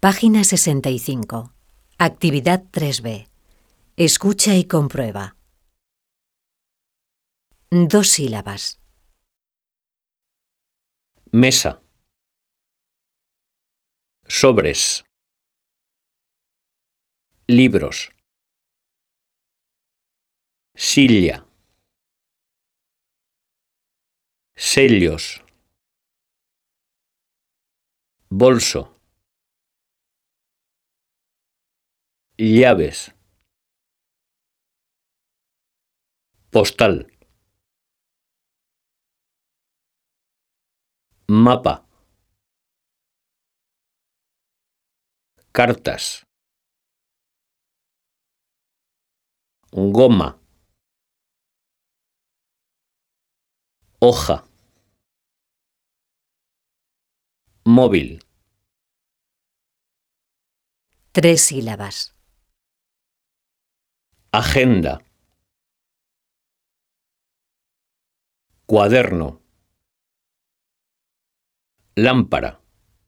Página 65. Actividad 3B. Escucha y comprueba. 2 sílabas. Mesa. Sobres. Libros. Silla. Sellos. Bolso. Llaves. Postal. Mapa. Cartas. Goma. Hoja. Móvil. 3 sílabas. Agenda. Cuaderno. Lámpara.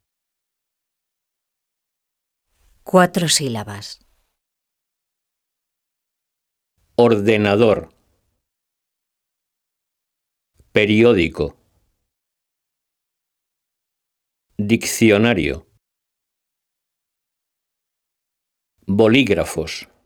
4 sílabas. Ordenador. Periódico. Diccionario. Bolígrafos.